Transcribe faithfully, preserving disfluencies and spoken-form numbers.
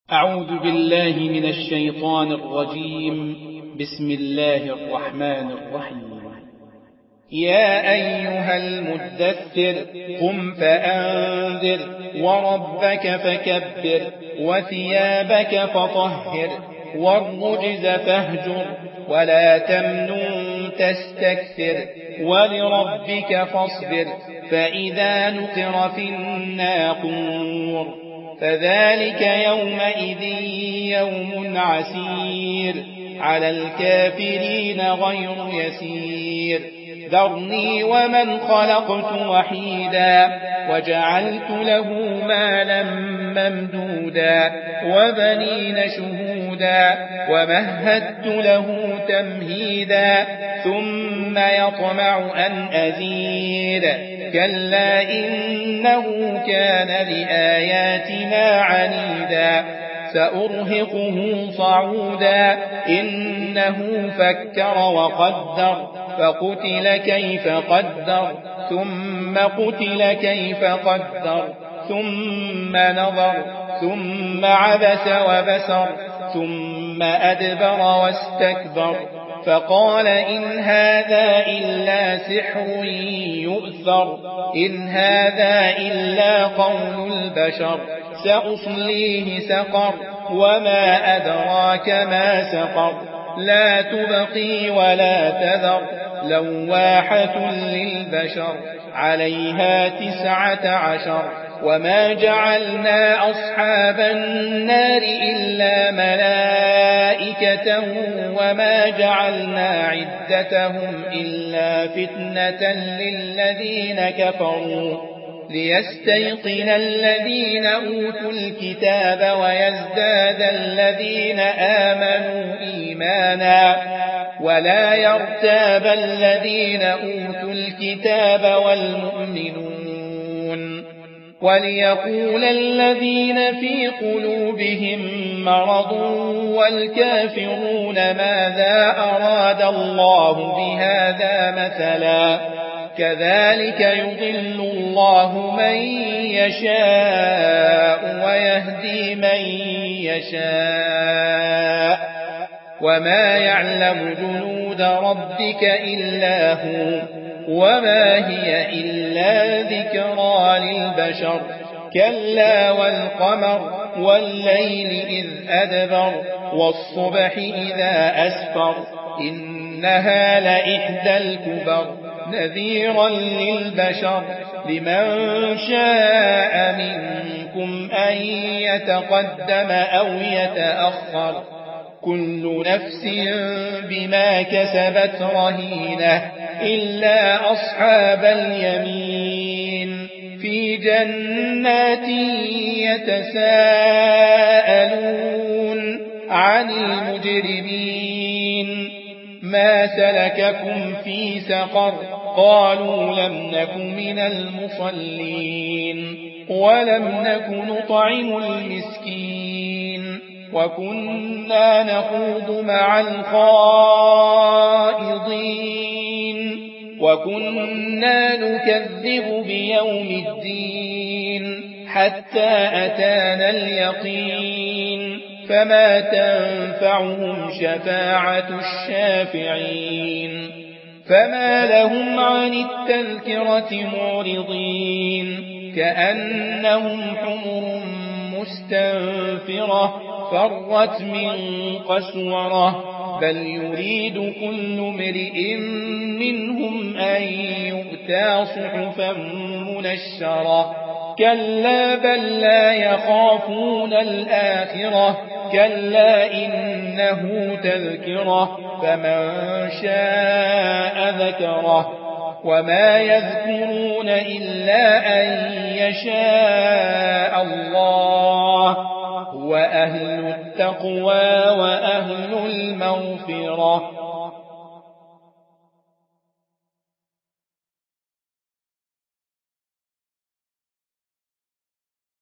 أعوذ بالله من الشيطان الرجيم. بسم الله الرحمن الرحيم. يا أيها المدثر قم فأنذر وربك فكبر وثيابك فطهر والرجز فاهجر ولا تمنن تستكثر ولربك فاصبر فإذا نقر في الناقور فذلك يومئذ يوم عسير على الكافرين غير يسير ذرني ومن خلقت وحيدا وجعلت له مالا ممدودا وبنين شهودا ومهدت له تمهيدا ثم يطمع أن أزيد كلا إنه كان لآياتنا عنيدا سأرهقه صعودا إنه فكر وقدر فقتل كيف قدر ثم قتل كيف قدر ثم نظر ثم عبس وبسر ثم أدبر واستكبر فقال إن هذا إلا سحر يؤثر إن هذا إلا قول البشر سأصليه سقر وما أدراك ما سقر لا تبقي ولا تذر لواحة للبشر عليها تسعة عشر وما جعلنا أصحاب النار إلا ملائكة وما جعلنا عدتهم إلا فتنة للذين كفروا ليستيقن الذين أوتوا الكتاب ويزداد الذين آمنوا إيمانا ولا يرتاب الذين أوتوا الكتاب والمؤمنون وليقول الذين في قلوبهم مرض والكافرون ماذا أراد الله بهذا مثلا كذلك يضل الله من يشاء ويهدي من يشاء وما يعلم جنود ربك إلا هو وما هي إلا ذكرى للبشر كلا والقمر والليل إذ أدبر والصبح إذا أسفر إنها لإحدى الكبر نذيرا للبشر لمن شاء منكم أن يتقدم أو يتأخر كل نفس بما كسبت رهينة إلا أصحاب اليمين في جنات يتساءلون عن المجرمين ما سلككم في سقر قالوا لم نك من المصلين ولم نك نطعم المسكين وكنا نخوض مع الخائضين وكنا نكذب بيوم الدين حتى أتانا اليقين فما تنفعهم شفاعة الشافعين فما لهم عن التذكرة معرضين كأنهم حمر مستنفرة فرت من قسورة بل يريد كل امرئ منهم أن يؤتى صحفا منشرة كلا بل لا يخافون الآخرة كلا إنه تذكرة فمن شاء ذكره وما يذكرون إلا أن يشاء الله هو أهل التقوى وأهل المغفرة